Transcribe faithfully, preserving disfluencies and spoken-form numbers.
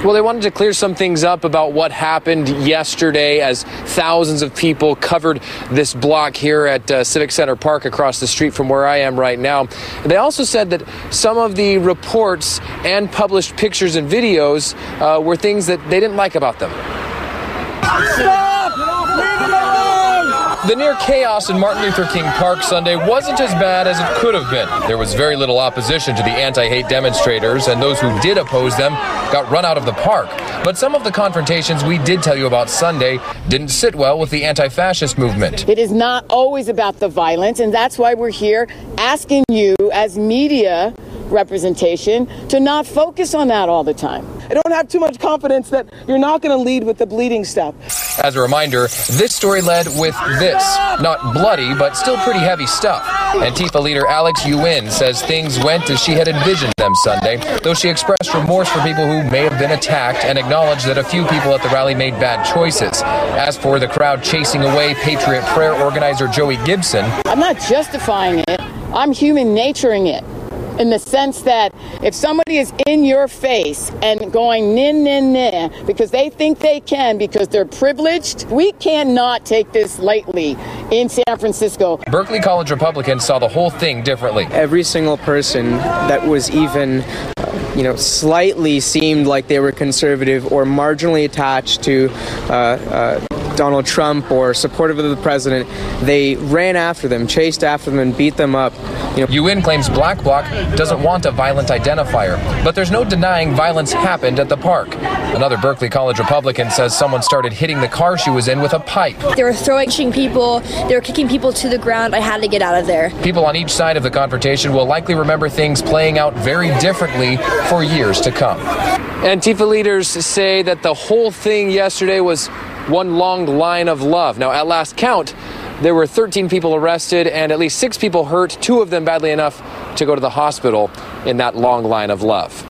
Well, they wanted to clear some things up about what happened yesterday as thousands of people covered this block here at uh, Civic Center Park across the street from where I am right now. They also said that some of the reports and published pictures and videos uh, were things that they didn't like about them. Stop! Leave it alone! The near chaos in Martin Luther King Park Sunday wasn't as bad as it could have been. There was very little opposition to the anti-hate demonstrators, and those who did oppose them got run out of the park. But some of the confrontations we did tell you about Sunday didn't sit well with the anti-fascist movement. It is not always about the violence, and that's why we're here asking you as media representation to not focus on that all the time. I don't have too much confidence that you're not going to lead with the bleeding stuff. As a reminder, this story led with this. Not bloody, but still pretty heavy stuff. Antifa leader Alex Yuen says things went as she had envisioned them Sunday, though she expressed remorse for people who may have been attacked and acknowledged that a few people at the rally made bad choices. As for the crowd chasing away Patriot Prayer organizer Joey Gibson, I'm not justifying it. I'm human naturing it. In the sense that if somebody is in your face and going nin, nin, nin, because they think they can, because they're privileged, we cannot take this lightly in San Francisco. Berkeley College Republicans saw the whole thing differently. Every single person that was even, uh, you know, slightly seemed like they were conservative or marginally attached to uh, uh, Donald Trump or supportive of the president, they ran after them, chased after them, and beat them up. You know, Yuen claims Black Bloc doesn't want a violent identifier, but there's no denying violence happened at the park. Another Berkeley College Republican says someone started hitting the car she was in with a pipe. They were throwing people, they were kicking people to the ground. I had to get out of there. People on each side of the confrontation will likely remember things playing out very differently for years to come. Antifa leaders say that the whole thing yesterday was one long line of love. Now, at last count, there were thirteen people arrested and at least six people hurt, two of them badly enough to go to the hospital in that long line of love.